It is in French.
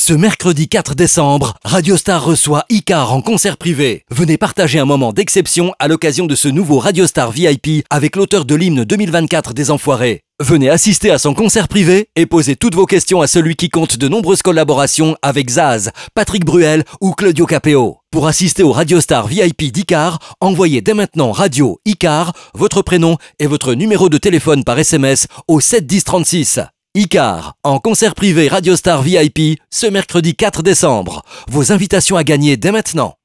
Ce mercredi 4 décembre, Radiostar reçoit Icar en concert privé. Venez partager un moment d'exception à l'occasion de ce nouveau Radiostar VIP avec l'auteur de l'hymne 2024 des Enfoirés. Venez assister à son concert privé et poser toutes vos questions à celui qui compte de nombreuses collaborations avec Zaz, Patrick Bruel ou Claudio Capéo. Pour assister au Radiostar VIP d'Icar, envoyez dès maintenant Radio Icar, votre prénom et votre numéro de téléphone par SMS au 7 10 36. Icar, en concert privé Radiostar VIP, ce mercredi 4 décembre. Vos invitations à gagner dès maintenant.